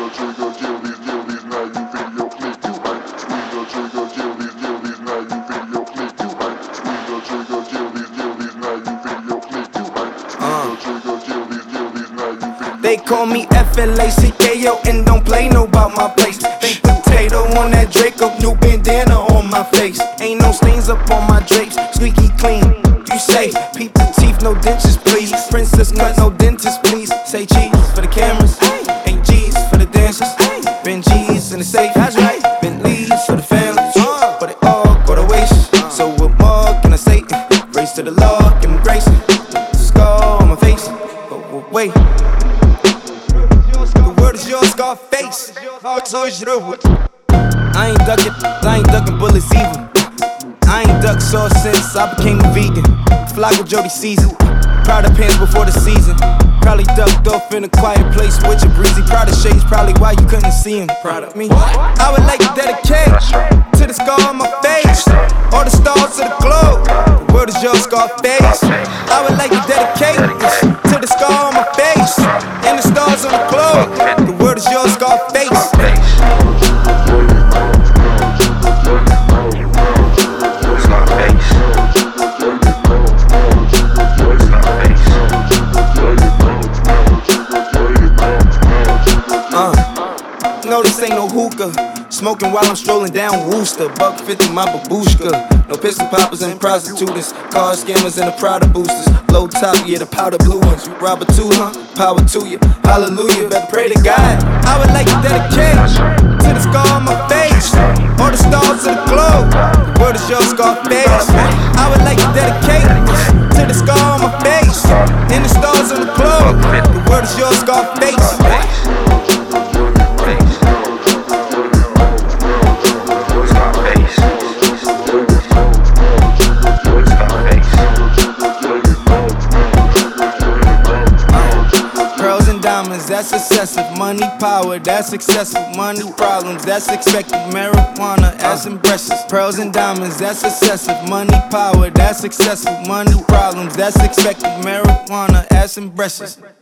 trigger, kill these, now you video click, you ain't. Squeeze the trigger, kill these, now you video click, you ain't. Squeeze the trigger, kill these, now you video click, you ain't. Squeeze the trigger, kill these, now you video. They call me FLACKO and don't play no bout my place. Baked potato on that Draco, new bandana on my face. Ain't no stains up on my drapes, squeaky clean. You say, peep the teeth, no dentures, please. Princess cut, no dentist, please. Say cheese for the cameras, ain't G's for the dancers. Been G's in the safe, that's right. Been Lee's for the families, but it all go to waste. So what more can I say? Race to the law, give me grace. Scar on my face, but wait. The word is yours, Scarface. I ain't ducking bullets either. I ain't ducked sauce since I became a vegan. Flocka Jody season. Proud of pants before the season. Probably ducked off in a quiet place with your breezy. Proud of shades, probably why you couldn't see him. Proud of me. I would like to dedicate to the scar on my face, all the stars of the globe. The world is yours, Scarface. I would like to dedicate this to the scar on my face and the stars on the globe. The world is yours, Scarface. No, this ain't no hookah. Smoking while I'm strolling down Wooster. $1.50 my babushka. No pistol poppers and prostitutes. Car scammers and the Prada boosters. Low top, yeah, the powder blue ones. You rob a two, huh? Power to you. Hallelujah, better pray to God. I would like to dedicate to the scar on my face, all the stars of the globe. The word is yours, Scarface. I would like to dedicate to the scar on my face and the stars on the globe. The word is yours, Scarface. That's excessive. Money, power, that's excessive. Money, problems, that's expected. Marijuana, ass and breasts. Pearls and diamonds, that's excessive. Money, power, that's excessive. Money, problems, that's expected. Marijuana, ass and breasts.